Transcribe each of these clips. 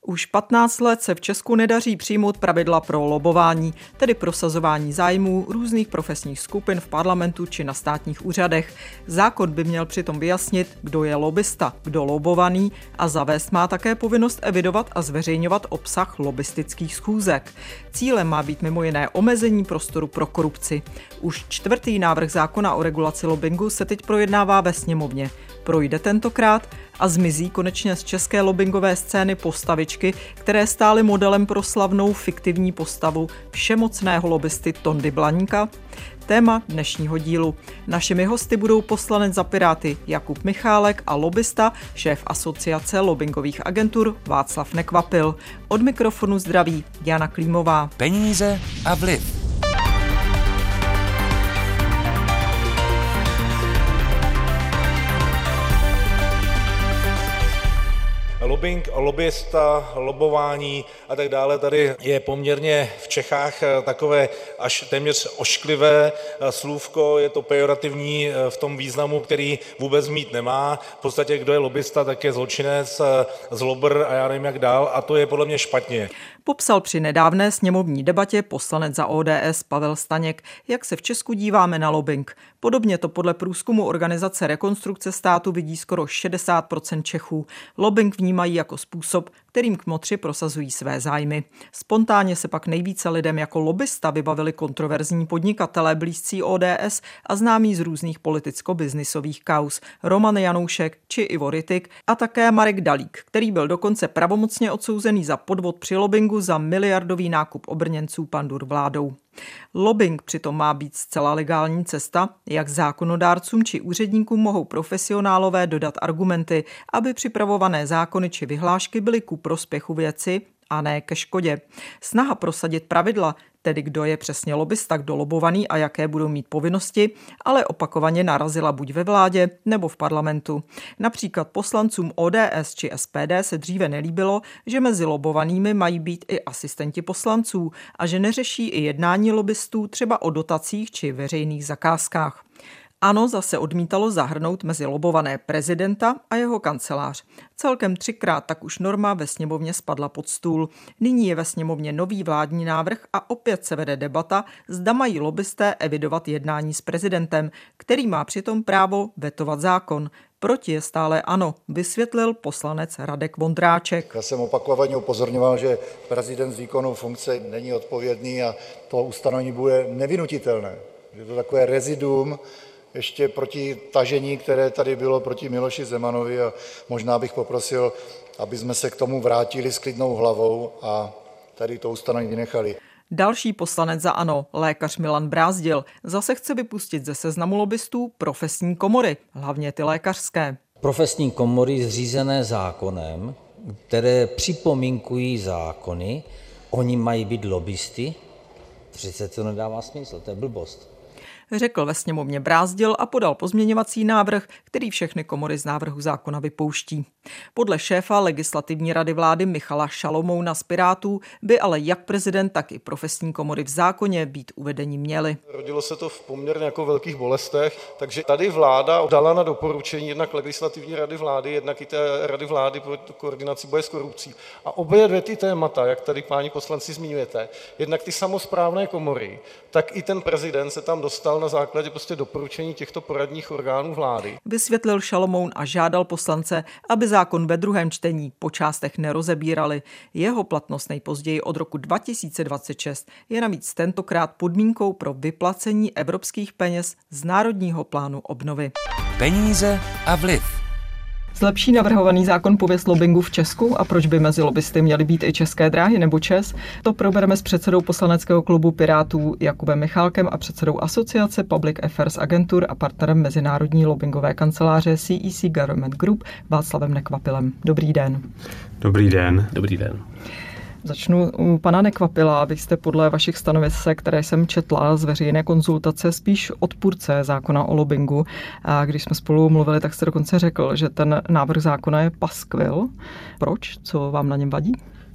Už 15 let se v Česku nedaří přijmout pravidla pro lobování, tedy prosazování zájmů různých profesních skupin v parlamentu či na státních úřadech. Zákon by měl přitom vyjasnit, kdo je lobista, kdo lobovaný a zavést má také povinnost evidovat a zveřejňovat obsah lobistických schůzek. Cílem má být mimo jiné omezení prostoru pro korupci. Už 4. návrh zákona o regulaci lobbingu se teď projednává ve sněmovně. Projde tentokrát a zmizí konečně z české lobbingové scény postavičky, které stály modelem pro slavnou fiktivní postavu všemocného lobbisty Tondy Blaníka? Téma dnešního dílu. Našimi hosty budou poslanec za Piráty Jakub Michálek a lobbista, šéf asociace lobbingových agentur Václav Nekvapil. Od mikrofonu zdraví Jana Klímová. Peníze a vliv. Lobbing, lobbyista, lobování a tak dále. Tady je poměrně v Čechách takové až téměř ošklivé slůvko, je to pejorativní v tom významu, který vůbec mít nemá. V podstatě, kdo je lobbyista, tak je zločinec, zlobr a já nevím jak dál a to je podle mě špatně. Popsal při nedávné sněmovní debatě poslanec za ODS Pavel Staněk, jak se v Česku díváme na lobbing. Podobně to podle průzkumu organizace Rekonstrukce státu vidí skoro 60% Čechů. Lobbing vnímají jako způsob, kterým kmotři prosazují své zájmy. Spontánně se pak nejvíce lidem jako lobbista vybavili kontroverzní podnikatelé blízcí ODS a známí z různých politicko-biznisových kauz Roman Janoušek či Ivo Rittig a také Marek Dalík, který byl dokonce pravomocně odsouzený za podvod při lobbingu za miliardový nákup obrněnců pandur vládou. Lobbying přitom má být zcela legální cesta, jak zákonodárcům či úředníkům mohou profesionálové dodat argumenty, aby připravované zákony či vyhlášky byly ku prospěchu věci a ne ke škodě. Snaha prosadit pravidla, tedy kdo je přesně lobista, kdo lobovaný a jaké budou mít povinnosti, ale opakovaně narazila buď ve vládě nebo v parlamentu. Například poslancům ODS či SPD se dříve nelíbilo, že mezi lobovanými mají být i asistenti poslanců a že neřeší i jednání lobbystů třeba o dotacích či veřejných zakázkách. ANO zase odmítalo zahrnout mezi lobované prezidenta a jeho kancelář. Celkem 3krát tak už norma ve sněmovně spadla pod stůl. Nyní je ve sněmovně nový vládní návrh a opět se vede debata, zda mají lobbysté evidovat jednání s prezidentem, který má přitom právo vetovat zákon. Proti je stále ANO, vysvětlil poslanec Radek Vondráček. Já jsem opakovaně upozorňoval, že prezident z výkonu funkce není odpovědný a to ustanovení bude nevynutitelné. Je to takové reziduum ještě proti tažení, které tady bylo proti Miloši Zemanovi a možná bych poprosil, aby jsme se k tomu vrátili s klidnou hlavou a tady to ustanovení vynechali. Další poslanec za ANO, lékař Milan Brázdil, zase chce vypustit ze seznamu lobbystů profesní komory, hlavně ty lékařské. Profesní komory zřízené zákonem, které připomínkují zákony, oni mají být lobbysty? Přece to nedává smysl, to je blbost. Řekl ve sněmovně Brázdil a podal pozměňovací návrh, který všechny komory z návrhu zákona vypouští. Podle šéfa legislativní rady vlády Michala Šalomouna z Pirátů by ale jak prezident, tak i profesní komory v zákoně být uvedeni měly. Rodilo se to v poměrně jako velkých bolestech, takže tady vláda dala na doporučení jednak legislativní rady vlády, jednak i té rady vlády pro koordinaci boje s korupcí. A obě dvě ty témata, jak tady páni poslanci zmiňujete, jednak ty samosprávné komory, tak i ten prezident se tam dostal na základě doporučení těchto poradních orgánů vlády. Vysvětlil Šalomoun a žádal poslance, aby zákon ve druhém čtení po částech nerozebírali. Jeho platnost nejpozději od roku 2026 je navíc tentokrát podmínkou pro vyplacení evropských peněz z Národního plánu obnovy. Peníze a vliv. Zlepší navrhovaný zákon pověst lobbingu v Česku a proč by mezi lobbysty měly být i České dráhy nebo ČEZ? To probereme s předsedou poslaneckého klubu Pirátů Jakubem Michálkem a předsedou asociace Public Affairs Agentur a partnerem mezinárodní lobbingové kanceláře CEC Government Group Václavem Nekvapilem. Dobrý den. Dobrý den. Dobrý den. Začnu u pana Nekvapila. Vy jste podle vašich stanovisek, které jsem četla z veřejné konzultace, spíš odpůrce zákona o lobbingu. A když jsme spolu mluvili, tak jste dokonce řekl, že ten návrh zákona je paskvil. Proč? Co vám na něm vadí?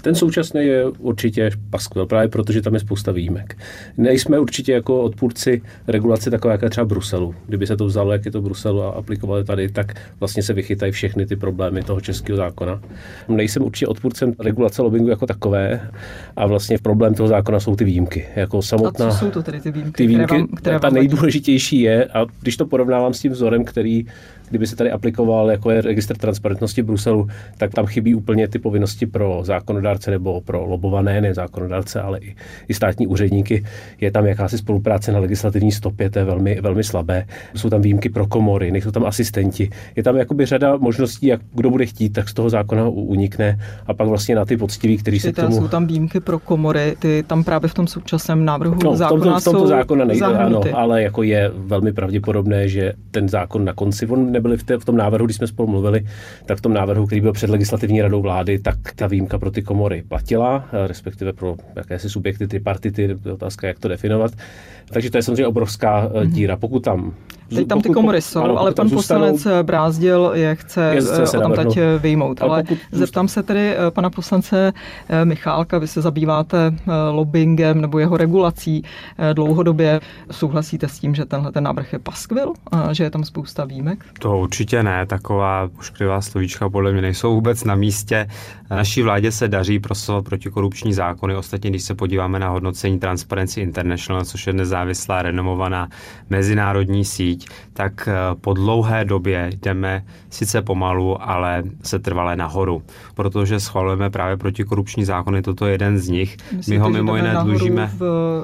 Ten současný je určitě paskvil, právě protože tam je spousta výjimek. Nejsme určitě jako odpůrci regulace takové, jaká třeba Bruselu. Kdyby se to vzalo, jak je to Bruselu, a aplikovali tady, tak vlastně se vychytají všechny ty problémy toho českého zákona. Nejsem určitě odpůrcem regulace lobbingu jako takové a vlastně problém toho zákona jsou ty výjimky. Jako samotná, a co jsou to tedy ty výjimky? Ty výjimky, které ta nejdůležitější je, a když to porovnávám s tím vzorem, který kdyby se tady aplikoval, jako je registr transparentnosti Bruselu, tak tam chybí úplně ty povinnosti pro zákonodárce nebo pro lobované, ne zákonodárce, ale i státní úředníky. Je tam jakási spolupráce na legislativní stopě, to je velmi, velmi slabé. Jsou tam výjimky pro komory, nejsou tam asistenti. Je tam jakoby řada možností, jak kdo bude chtít, tak z toho zákona unikne a pak vlastně na ty poctiví, kteří se k tomu... Jsou tam výjimky pro komory, ty tam právě v tom současném návrhu zákona v tomto zákona nejde, ano, zahrnuty. ale jako je velmi pravděpodobné, že ten zákon na konci, nebyli v tom návrhu, když jsme spolu mluvili, tak v tom návrhu, který byl před legislativní radou vlády, tak ta výjimka pro ty komory platila, respektive pro jakési subjekty, tripartity, otázka, jak to definovat. Takže to je samozřejmě obrovská díra. Pokud tam... Teď tam ty komory jsou, ano, ale pan poslanec Brázdil je chce odtamtať vyjmout. Ale zeptám se tedy pana poslance Michálka, vy se zabýváte lobbyingem nebo jeho regulací dlouhodobě. Souhlasíte s tím, že tenhle ten návrh je paskvil a že je tam spousta výjimek? To určitě ne, taková ošklivá slovíčka podle mě nejsou vůbec na místě. Naší vládě se daří prosazovat protikorupční zákony. Ostatně, když se podíváme na hodnocení Transparency International, což je nezávislá, renomovaná mezinárodní síť, tak po dlouhé době jdeme sice pomalu, ale se trvale nahoru, protože schvalujeme právě protikorupční zákony, toto je jeden z nich. Myslíte, my ho mimo jiné dlužíme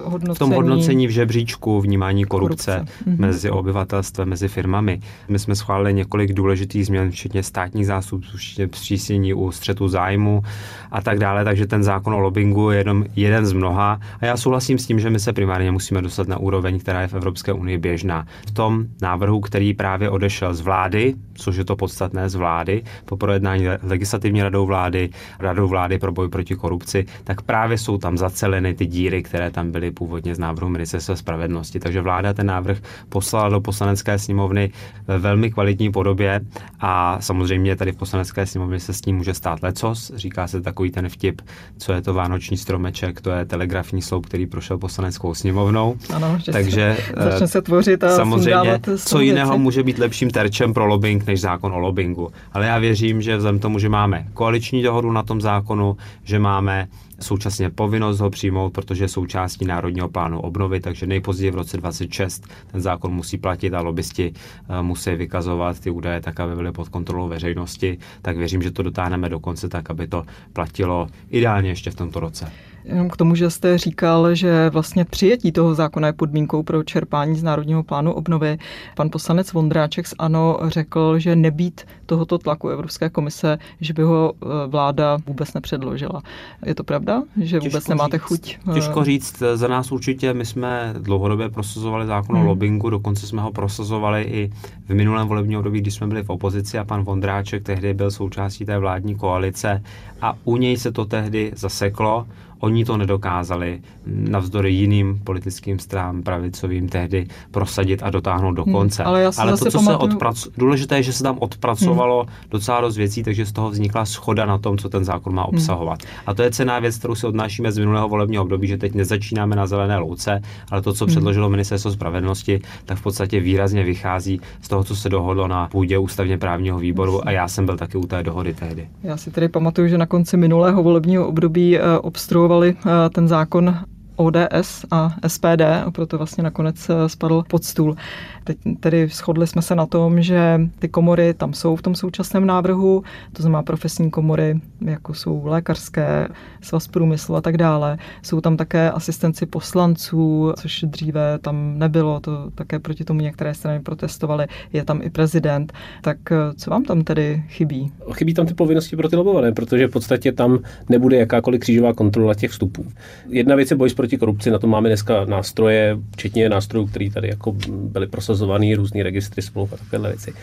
v tom hodnocení v žebříčku vnímání korupce mezi obyvatelstvem, mezi firmami. My jsme schválili několik důležitých změn, včetně státních zástupců, včetně zpřísnění u střetu zájmu a tak dále, takže ten zákon o lobbingu je jenom jeden z mnoha a já souhlasím s tím, že my se primárně musíme dostat na úroveň, která je v Evropské unii běžná. V tom návrhu, který právě odešel z vlády, což je to podstatné z vlády, po projednání legislativní radou vlády pro boj proti korupci, tak právě jsou tam zaceleny ty díry, které tam byly původně z návrhu Ministerstva spravedlnosti. Takže vláda ten návrh poslala do Poslanecké sněmovny ve velmi kvalitní podobě a samozřejmě tady v Poslanecké sněmovně se s tím může stát lecos. Říká se takový ten vtip, co je to vánoční stromeček, to je telegrafní sloup, který prošel Poslaneckou sněmovnou. Ano, takže začne se tvořit a samozřejmě, co jiného může být lepším terčem pro lobbying než zákon o lobbingu. Ale já věřím, že vzhledem tomu, že máme koaliční dohodu na tom zákonu, že máme současně povinnost ho přijmout, protože je součástí Národního plánu obnovy, takže nejpozději v roce 2026 ten zákon musí platit a lobbysti musí vykazovat ty údaje tak, aby byly pod kontrolou veřejnosti, tak věřím, že to dotáhneme do konce tak, aby to platilo ideálně ještě v tomto roce. Jenom k tomu, že jste říkal, že vlastně přijetí toho zákona je podmínkou pro čerpání z Národního plánu obnovy. Pan poslanec Vondráček z ANO řekl, že nebýt tohoto tlaku Evropské komise, že by ho vláda vůbec nepředložila. Je to pravda, že vůbec nemáte chuť? Těžko říct. Za nás určitě my jsme dlouhodobě prosazovali zákon o lobbingu, dokonce jsme ho prosazovali i v minulém volebním období, když jsme byli v opozici a pan Vondráček tehdy byl součástí té vládní koalice a u něj se to tehdy zaseklo. Oni to nedokázali navzdory jiným politickým stranám pravicovým tehdy prosadit a dotáhnout do konce. Ale to, co důležité je, že se tam odpracovalo docela dost věcí, takže z toho vznikla shoda na tom, co ten zákon má obsahovat. A to je cenná věc, kterou si odnášíme z minulého volebního období, že teď nezačínáme na zelené louce, ale to, co předložilo Ministerstvo spravedlnosti, tak v podstatě výrazně vychází z toho, co se dohodlo na půdě ústavně právního výboru a já jsem byl taky u té dohody tehdy. Já si tedy pamatuju, že na konci minulého volebního období obstruovali ten zákon ODS a SPD a proto vlastně nakonec spadl pod stůl. Teď tedy shodli jsme se na tom, že ty komory tam jsou v tom současném návrhu, to znamená profesní komory, jako jsou lékařské, svaz průmyslu a tak dále. Jsou tam také asistenci poslanců, což dříve tam nebylo, to také proti tomu některé strany protestovaly. Je tam i prezident. Tak co vám tam tedy chybí? Chybí tam ty povinnosti pro ty lobované, protože v podstatě tam nebude jakákoliv křížová kontrola těch vstupů. Jedna věc je boj proti korupci, na to máme dneska nástroje, včetně nástrojů, které tady jako byly prosazovaný, různý registry smluv a takové věci.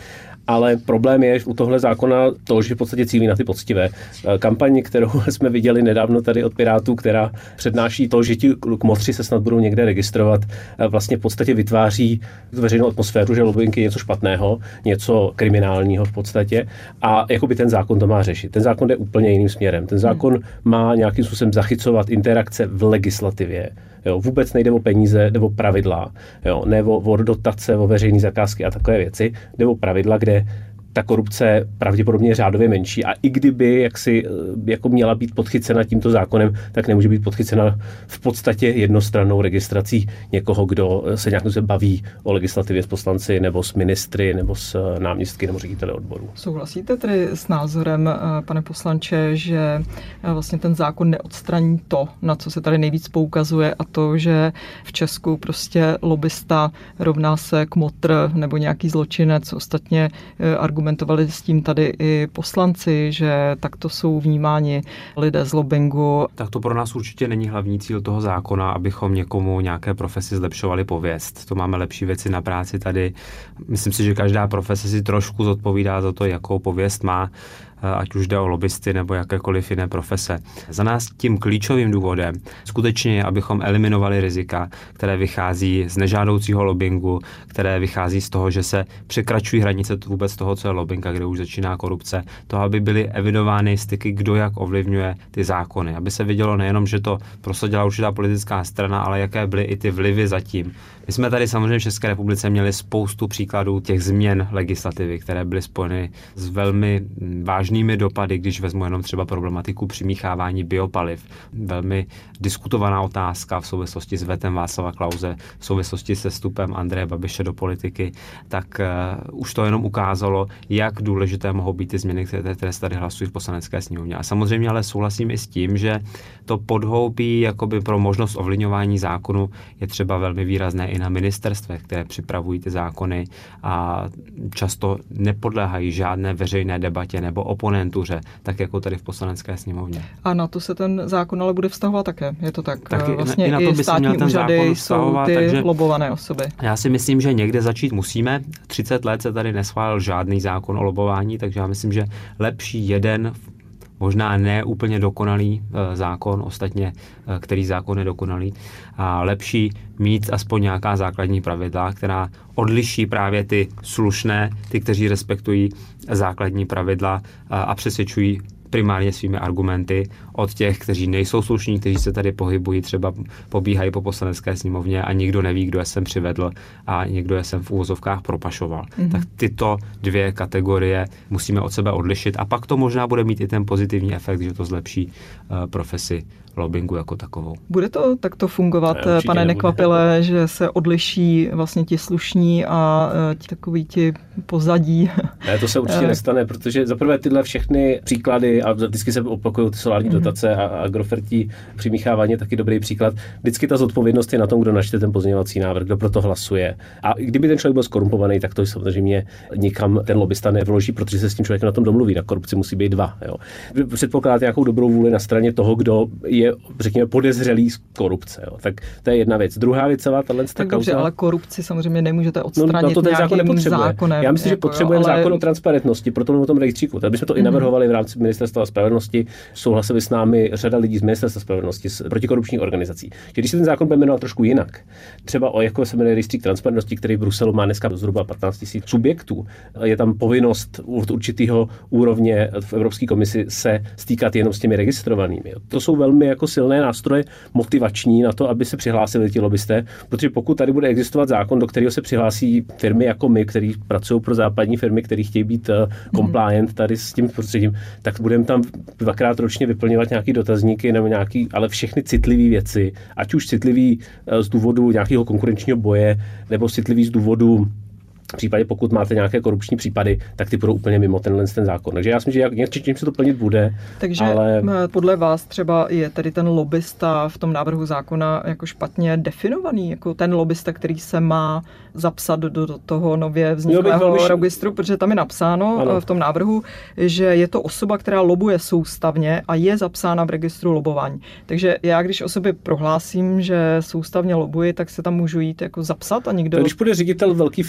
ale problém je u tohle zákona to, že v podstatě cílí na ty poctivé. Kampaň, kterou jsme viděli nedávno tady od Pirátů, která přednáší to, že ti kmotři se snad budou někde registrovat, vlastně v podstatě vytváří veřejnou atmosféru, že lobbying je něco špatného, něco kriminálního v podstatě a jakoby ten zákon to má řešit. Ten zákon jde úplně jiným směrem. Ten zákon má nějakým způsobem zachycovat interakce v legislativě. Jo, vůbec nejde o peníze, jde o pravidla, jo, ne o dotace, o veřejné zakázky a takové věci, jde o pravidla, kde ta korupce pravděpodobně je řádově menší a i kdyby jako měla být podchycena tímto zákonem, tak nemůže být podchycena v podstatě jednostrannou registrací někoho, kdo se nějak baví o legislativě s poslanci nebo s ministry nebo s náměstky nebo řediteli odborů. Souhlasíte tedy s názorem, pane poslanče, že vlastně ten zákon neodstraní to, na co se tady nejvíc poukazuje a to, že v Česku prostě lobista rovná se kmotr nebo nějaký zločinec, ostatně argumentovali s tím tady i poslanci, že takto jsou vnímáni lidé z lobbingu. Tak to pro nás určitě není hlavní cíl toho zákona, abychom někomu nějaké profesi zlepšovali pověst. To máme lepší věci na práci tady. Myslím si, že každá profese si trošku zodpovídá za to, jakou pověst má, ať už jde o lobbysty nebo jakékoliv jiné profese. Za nás tím klíčovým důvodem skutečně je, abychom eliminovali rizika, které vychází z nežádoucího lobbingu, které vychází z toho, že se překračují hranice vůbec toho, co je lobbing a kde už začíná korupce. To, aby byly evidovány styky, kdo jak ovlivňuje ty zákony. Aby se vidělo nejenom, že to prosadila určitá politická strana, ale jaké byly i ty vlivy zatím. My jsme tady samozřejmě v České republice měli spoustu příkladů těch změn legislativy, které byly spojeny s velmi vážnými dopady, když vezmu jenom třeba problematiku přimíchávání biopaliv. Velmi diskutovaná otázka v souvislosti s vetem Václava Klause, v souvislosti se vstupem Andreje Babiše do politiky, tak už to jenom ukázalo, jak důležité mohou být ty změny, které se tady hlasují v Poslanecké sněmovně. A samozřejmě ale souhlasím i s tím, že to podhoubí jakoby pro možnost ovlivňování zákonu je třeba velmi výrazné i na ministerstvech, které připravují ty zákony a často nepodléhají žádné veřejné debatě nebo oponentuře, tak jako tady v Poslanecké sněmovně. A na to se ten zákon ale bude vztahovat také, je to tak? Vlastně i na to by státní ten úřady jsou ty takže lobované osoby. Já si myslím, že někde začít musíme. 30 let se tady neschválil žádný zákon o lobování, takže já myslím, že lepší jeden možná ne úplně dokonalý zákon, ostatně který zákon je dokonalý, a lepší mít aspoň nějaká základní pravidla, která odliší právě ty slušné, ty, kteří respektují základní pravidla a přesvědčují primárně svými argumenty od těch, kteří nejsou slušní, kteří se tady pohybují, třeba pobíhají po Poslanecké sněmovně a nikdo neví, kdo je sem přivedl a někdo je sem v úvozovkách propašoval. Tak tyto dvě kategorie musíme od sebe odlišit a pak to možná bude mít i ten pozitivní efekt, že to zlepší profesi lobbingu jako takovou. Bude to takto fungovat, pane Nekvapile, že se odliší vlastně ti slušní a takový ti pozadí? Ne, to se určitě nestane, protože zaprvé tyhle všechny příklady, a vždycky se opakují ty solární dotace a agrofertí přimíchávání je taky dobrý příklad. Vždycky ta zodpovědnost je na tom, kdo načte ten pozměňovací návrh, kdo pro to hlasuje. A kdyby ten člověk byl skorumpovaný, tak to samozřejmě nikam ten lobista nevloží, protože se s tím člověkem na tom domluví. Na korupci musí být dva. Jo. Předpokládá nějakou dobrou vůli na straně toho, kdo je, řekněme, podezřelý z korupce. Jo. Tak to je jedna věc. Druhá věc, celá tahle tak dobře, ale korupci samozřejmě nemůžete odstranit nějakým zákonem. Já myslím, že potřebujeme zákon o transparentnosti, proto o tom rejstříku. Tak bychom to i navrhovali v rámci Ministerstva spravedlnosti. Souhlasili s námi řada lidí z Ministerstva spravedlnosti, z protikorupčních organizací. Když se ten zákon bude jmenovat trošku jinak, třeba o jako se jmenuje rejstřík transparentnosti, který v Bruselu má dneska zhruba 15 000 subjektů, je tam povinnost od určitého úrovně v Evropské komisi se stýkat jenom s těmi registrovanými. To jsou velmi jako silné nástroje motivační na to, aby se přihlásili ti lobbysté, protože pokud tady bude existovat zákon, do kterého se přihlásí firmy jako my, kteří pracují pro západní firmy, které chtějí být compliant tady s tím prostředím, tak budeme tam dvakrát ročně vyplňovat nějaký dotazníky nebo nějaký, ale všechny citlivé věci, ať už citlivý z důvodu nějakého konkurenčního boje nebo citlivý z důvodu v případě, pokud máte nějaké korupční případy, tak ty budou úplně mimo ten zákon. Takže já myslím, že něčím se to plnit bude. Takže ale podle vás třeba je tedy ten lobista v tom návrhu zákona jako špatně definovaný, jako ten lobista, který se má zapsat do toho nově vzniklého registru, protože tam je napsáno v tom návrhu, že je to osoba, která lobuje soustavně a je zapsána v registru lobování. Takže já, když o sobě prohlásím, že soustavně lobuji, tak se tam můžu jít jako zapsat a nikdo... Když bude ředitel velké firmy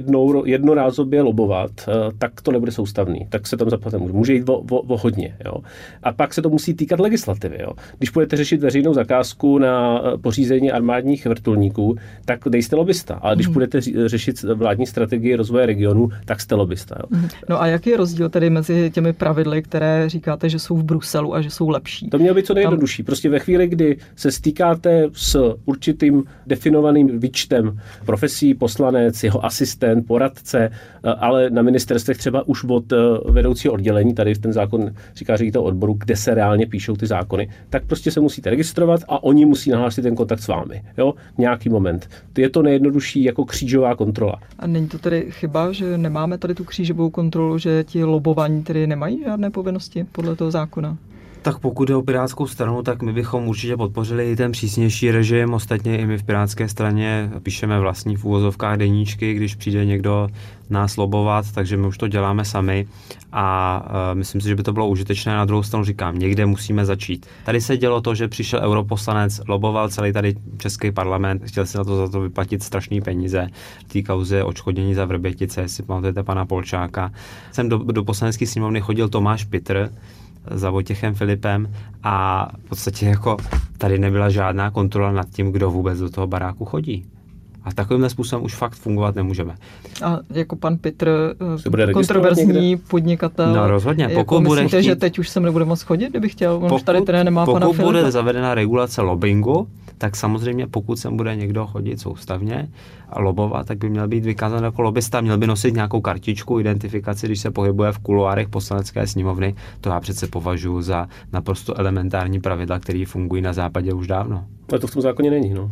jednorázově lobovat, tak to nebude soustavný, tak se tam zaplatit může jít o hodně. Jo. A pak se to musí týkat legislativy. Jo. Když budete řešit veřejnou zakázku na pořízení armádních vrtulníků, tak nejste lobista, ale když budete řešit vládní strategii rozvoje regionu, tak jste lobista. Jo. No a jaký je rozdíl tedy mezi těmi pravidly, které říkáte, že jsou v Bruselu a že jsou lepší? To mělo být co nejjednodušší. Prostě ve chvíli, kdy se stýkáte s určitým definovaným výčtem profesí, poslanec, jeho asistent, poradce, ale na ministerstvech třeba už od vedoucího oddělení, tady ten zákon říká ředitel odboru, kde se reálně píšou ty zákony, tak prostě se musíte registrovat a oni musí nahlásit ten kontakt s vámi. Jo? Nějaký moment. Je to nejjednodušší jako křížová kontrola. A není to tedy chyba, že nemáme tady tu křížovou kontrolu, že ti lobovaní tedy nemají žádné povinnosti podle toho zákona? Tak pokud jde o Pirátskou stranu, tak my bychom určitě podpořili i ten přísnější režim. Ostatně i my v Pirátské straně píšeme vlastní v uvozovkách deníčky, když přijde někdo nás lobovat, takže my už to děláme sami a myslím si, že by to bylo užitečné. Na druhou stranu říkám, někde musíme začít. Tady se dělo to, že přišel europoslanec, loboval celý tady český parlament, chtěl si za to vyplatit strašný peníze. V té kauze odškodnění za Vrbětice, jestli pamatujete pana Polčáka. Sem do poslanecké sněmovny chodil Tomáš Pitr za Vojtěchem Filipem a v podstatě jako tady nebyla žádná kontrola nad tím, kdo vůbec do toho baráku chodí. A takovýmhle způsobem už fakt fungovat nemůžeme. A jako pan Pitr, kontroverzní podnikatel. No rozhodně. Jako pokud myslíte, bude že teď už se nebude moc chodit, kdyby chtěl? On už tady teda nemá pana Filipa. Pokud bude zavedena regulace lobbingu, tak samozřejmě pokud sem bude někdo chodit soustavně a lobovat, tak by měl být vykázán jako lobista, měl by nosit nějakou kartičku, identifikaci, když se pohybuje v kuloárech Poslanecké sněmovny. To já přece považuji za naprosto elementární pravidla, které fungují na západě už dávno. Ale to v tom zákoně není, no.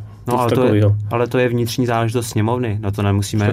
Ale to je vnitřní záležitost sněmovny, na to nemusíme,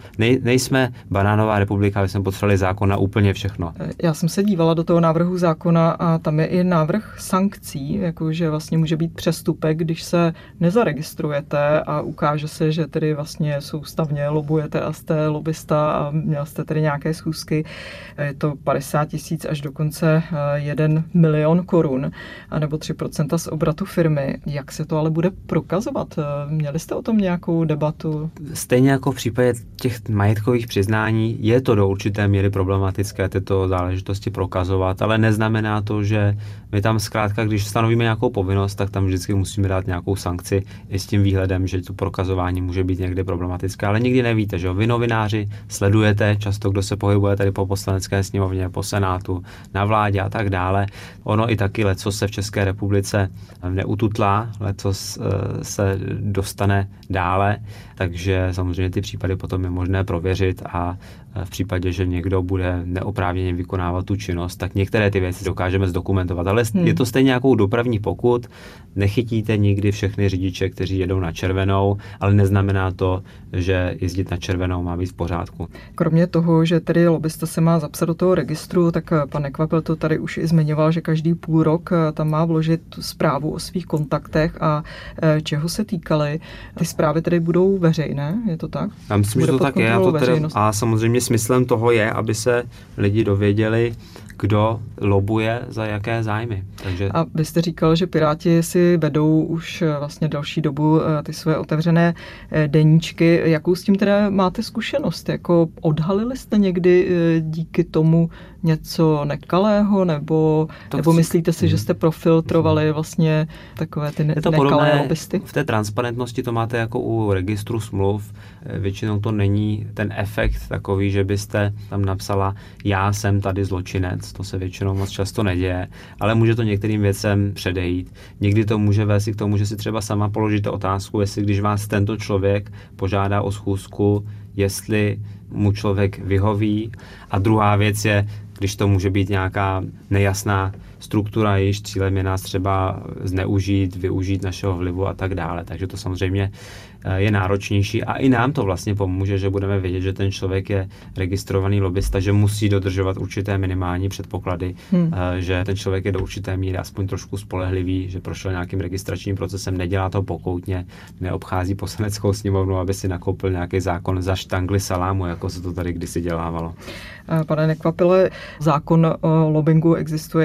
nejsme banánová republika, aby jsme potřebovali zákon na úplně všechno. Já jsem se dívala do toho návrhu zákona a tam je i návrh sankcí, jakože vlastně může být přestupek, když se nezaregistrujete a ukáže se, že tedy vlastně soustavně lobujete a jste lobista a měl jste tedy nějaké schůzky. Je to 50 000 až dokonce 1 milion korun, anebo 3% z obratu firmy. Jak se to ale bude prokazovat? Měli jste o tom nějakou debatu? Stejně jako v případě těch majetkových přiznání je to do určité míry problematické tyto záležitosti prokazovat, ale neznamená to, že my tam zkrátka, když stanovíme nějakou povinnost, tak tam vždycky musíme dát nějakou sankci i s tím výhledem, že to prokazování může být někdy problematické, ale nikdy nevíte, že vy novináři sledujete často, kdo se pohybuje tady po Poslanecké sněmovně, po Senátu, na vládě a tak dále. Ono i taky lecos se v České republice neututlá, lecos se dostane dále, takže samozřejmě ty případy potom je možné prověřit a v případě, že někdo bude neoprávněně vykonávat tu činnost, tak některé ty věci dokážeme zdokumentovat. Ale je to stejně nějakou dopravní pokut, nechytíte nikdy všechny řidiče, kteří jedou na červenou, ale neznamená to, že jezdit na červenou má být v pořádku. Kromě toho, že tedy lobista se má zapsat do toho registru, tak pan Nekvapil to tady už i zmiňoval, že každý půl rok tam má vložit zprávu o svých kontaktech a čeho se týkaly. Ty zprávy tedy budou veřejné, je to tak? Já myslím, že to tak je. A samozřejmě smyslem toho je, aby se lidi dověděli, kdo lobuje za jaké zájmy. Takže... A vy jste říkal, že Piráti si vedou už vlastně další dobu ty své otevřené deníčky. Jakou s tím teda máte zkušenost? Jako odhalili jste někdy díky tomu něco nekalého, nebo myslíte si, že jste profiltrovali vlastně takové ty nekalé lobbysty? V té transparentnosti to máte jako u registru smluv. Většinou to není ten efekt takový, že byste tam napsala, já jsem tady zločinec. To se většinou moc často neděje, ale může to některým věcem předejít. Někdy to může vést i k tomu, že si třeba sama položíte otázku, jestli když vás tento člověk požádá o schůzku, jestli mu člověk vyhoví. A druhá věc je, když to může být nějaká nejasná struktura, jejíž cílem je nás třeba zneužít, využít našeho vlivu a tak dále. Takže to samozřejmě je náročnější a i nám to vlastně pomůže, že budeme vědět, že ten člověk je registrovaný lobista, že musí dodržovat určité minimální předpoklady, že ten člověk je do určité míry aspoň trošku spolehlivý, že prošel nějakým registračním procesem, nedělá to pokoutně, neobchází Poslaneckou sněmovnu, aby si nakoupil nějaký zákon za štangli salámu, jako se to tady kdysi dělávalo. Pane Nekvapile, zákon o lobbingu existuje i v Polsku.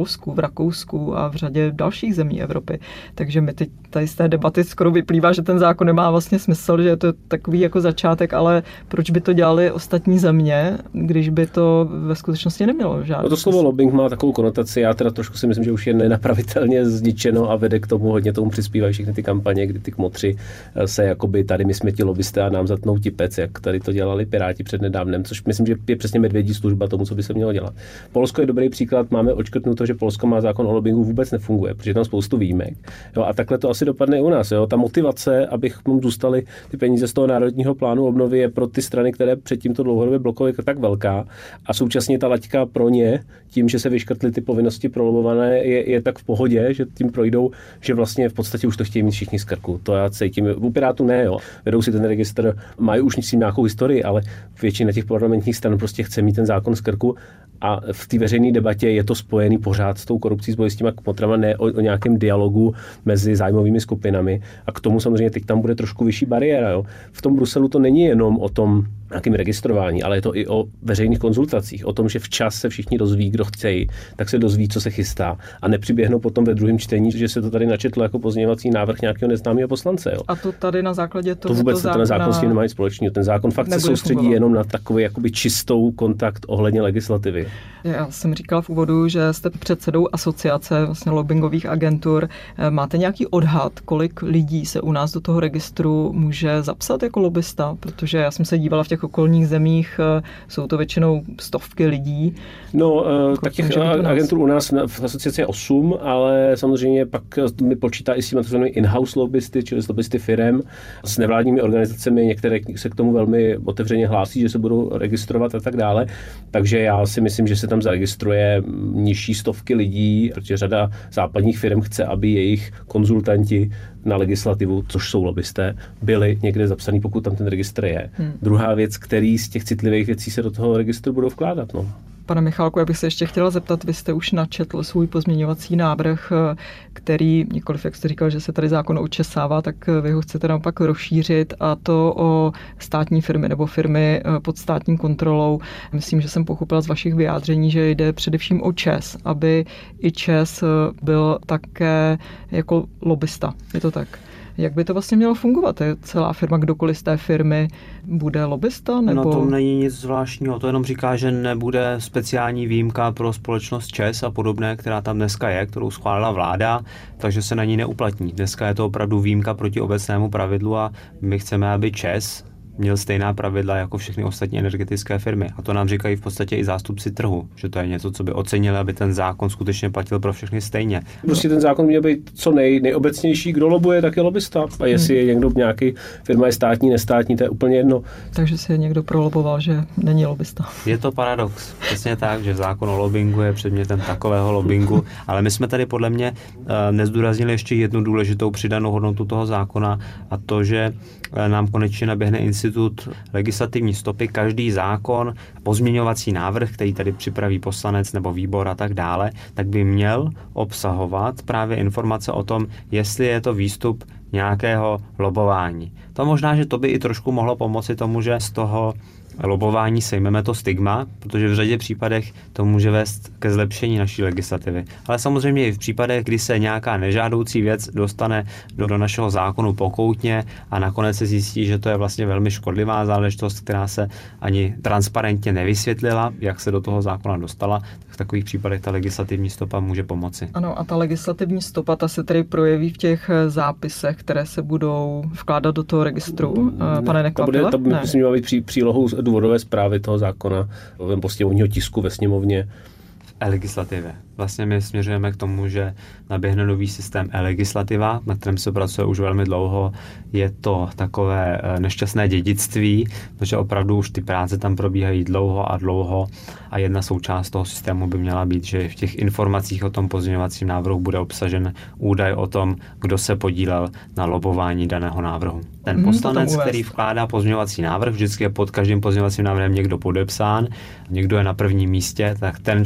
Polsku, v Rakousku a v řadě dalších zemí Evropy. Takže mi teď tady z té debaty skoro vyplývá, že ten zákon nemá vlastně smysl, že je to takový jako začátek, ale proč by to dělali ostatní země, když by to ve skutečnosti nemělo žádný. To slovo lobbying má takovou konotaci, já teda trošku si myslím, že už je nenapravitelně zničeno a vede k tomu, hodně tomu přispívají všechny ty kampaně, kdy ty kmotři se jakoby tady my jsme ti lobbysté a nám zatnou tipec, jak tady to dělali Piráti přednedávnem, což myslím, že je přesně medvědí služba tomu, co by se mělo dělat. Polsko je dobrý příklad, máme odškrtnuto, že Polsko má zákon o lobbingu vůbec nefunguje, protože tam spoustu výjimek. Jo, a takhle to asi dopadne i u nás. Jo. Ta motivace, abychom zůstali ty peníze z toho národního plánu obnovy, je pro ty strany, které předtím to dlouhodobě blokovaly, tak velká a současně ta laťka pro ně, tím, že se vyškrtly ty povinnosti prolobované, je tak v pohodě, že tím projdou, že vlastně v podstatě už to chtějí mít všichni z krku. To já cítím. U Pirátů ne, jo. Vedou si ten registr, mají už s tím nějakou historii, ale většina těch parlamentních stran prostě chce mít ten zákon z krku a v té veřejné debatě je to spojený pořád s tou korupcí, s boji s těma kmotrama, ne o nějakém dialogu mezi zájmovými skupinami. A k tomu samozřejmě teď tam bude trošku vyšší bariéra. Jo. V tom Bruselu to není jenom o tom nějakým registrování, ale je to i o veřejných konzultacích, o tom, že včas se všichni dozví, kdo chtějí, tak se dozví, co se chystá a nepřiběhnou potom ve druhém čtení, že se to tady načetlo jako pozměňovací návrh nějakého neznámého poslance. Jo. A to tady na základě toho to vůbec ten zákon s tím nemá nic společného. Ten zákon fakt se soustředí fungovat jenom na takový jakoby čistou kontakt ohledně legislativy. Já jsem říkala v úvodu, že jste předsedou asociace vlastně lobbingových agentur. Máte nějaký odhad, kolik lidí se u nás do toho registru může zapsat jako lobbysta? Protože já jsem se dívala v těch okolních zemích, jsou to většinou stovky lidí. No, tak těch agentur u nás v asociaci je 8, ale samozřejmě pak mi počítá i s těmi in-house lobbysty, čili lobbysty firem, s nevládními organizacemi, některé se k tomu velmi otevřeně hlásí, že se budou registrovat a tak dále. Takže já si myslím, že se tam zaregistruje nižší stovky lidí, protože řada západních firm chce, aby jejich konzultanti na legislativu, což jsou lobbysté, byli někde zapsaný, pokud tam ten registr je. Druhá věc, který z těch citlivých věcí se do toho registru budou vkládat. No. Pane Michálku, já bych se ještě chtěla zeptat, vy jste už načetl svůj pozměňovací návrh, který, nikoliv jak jste říkal, že se tady zákon očesává, tak vy ho chcete naopak rozšířit a to o státní firmy nebo firmy pod státní kontrolou. Myslím, že jsem pochopila z vašich vyjádření, že jde především o ČEZ, aby i ČEZ byl také jako lobbysta. Je to tak? Jak by to vlastně mělo fungovat? Je celá firma, kdokoliv z té firmy bude lobbysta? Nebo... No to není nic zvláštního, to jenom říká, že nebude speciální výjimka pro společnost ČEZ a podobné, která tam dneska je, kterou schválila vláda, takže se na ní neuplatní. Dneska je to opravdu výjimka proti obecnému pravidlu a my chceme, aby ČEZ měl stejná pravidla jako všechny ostatní energetické firmy. A to nám říkají v podstatě i zástupci trhu, že to je něco, co by ocenili, aby ten zákon skutečně platil pro všechny stejně. Prostě ten zákon měl být co nejobecnější, kdo lobuje, tak je lobbysta. A jestli je někdo nějaký firma je státní, nestátní, to je úplně jedno. Takže si někdo proloboval, že není lobbysta. Je to paradox. Přesně tak, že zákon o lobbingu je předmětem takového lobbingu, ale my jsme tady podle mě nezdůraznili ještě jednu důležitou přidanou hodnotu toho zákona a to, že nám konečně naběhne institut legislativní stopy. Každý zákon, pozměňovací návrh, který tady připraví poslanec nebo výbor a tak dále, tak by měl obsahovat právě informace o tom, jestli je to výstup nějakého lobování. To možná, že to by i trošku mohlo pomoci tomu, že z toho lobování sejmeme to stigma, protože v řadě případech to může vést ke zlepšení naší legislativy. Ale samozřejmě i v případech, kdy se nějaká nežádoucí věc dostane do našeho zákonu pokoutně a nakonec se zjistí, že to je vlastně velmi škodlivá záležitost, která se ani transparentně nevysvětlila, jak se do toho zákona dostala, tak v takových případech ta legislativní stopa může pomoci. Ano, a ta legislativní stopa ta se tedy projeví v těch zápisech, které se budou vkládat do toho registru. Pane Nekvapile? To by mělo být přílohou důvodové zprávy toho zákona nebo sněmovního tisku ve sněmovně. E-legislativě. Vlastně my směřujeme k tomu, že naběhne nový systém e-legislativa, na kterém se pracuje už velmi dlouho. Je to takové nešťastné dědictví, protože opravdu už ty práce tam probíhají dlouho a jedna součást toho systému by měla být, že v těch informacích o tom pozměňovacím návrhu bude obsažen údaj o tom, kdo se podílel na lobování daného návrhu. Ten poslanec, který vkládá pozměňovací návrh, vždycky je pod každým pozměňovacím návrhem někdo podepsán, někdo je na prvním místě, tak ten člověk by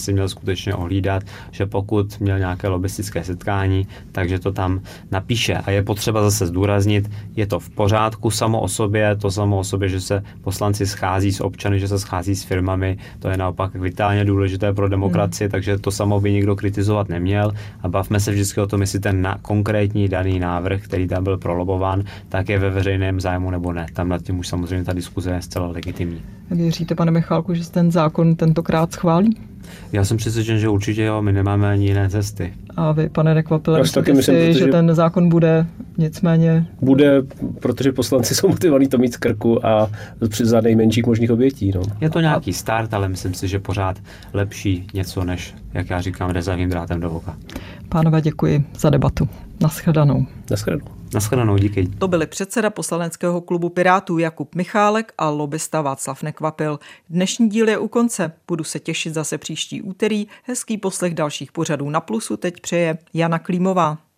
si měl skutečně ohlídat, že pokud měl nějaké lobbystické setkání, takže to tam napíše. A je potřeba zase zdůraznit, je to v pořádku samo o sobě, že se poslanci schází s občany, že se schází s firmami, to je naopak vitálně důležité pro demokracii, takže to samo by nikdo kritizovat neměl a bavme se vždycky o tom, jestli ten konkrétní daný návrh, který tam byl prolobován, tak je ve veřejném zájmu nebo ne. Tam nad tím už samozřejmě ta diskuze je zcela legitimní. Věříte, pane Michálku, že ten zákon tentokrát schválí? Já jsem přesvědčen, že určitě jo, my nemáme ani jiné cesty. A vy, pane Nekvapile, myslíte si, že ten zákon bude nicméně... Bude, protože poslanci jsou motivovaní to mít z krku a za nejmenších možných obětí. No. Je to nějaký start, ale myslím si, že pořád lepší něco, než, jak já říkám, rezavým drátem do voka. Pánové, děkuji za debatu. Naschledanou. Naschledanou, díky. To byli předseda poslaneckého klubu Pirátů Jakub Michálek a lobista Václav Nekvapil. Dnešní díl je u konce. Budu se těšit zase příští úterý. Hezký poslech dalších pořadů Na Plusu teď přeje Jana Klímová.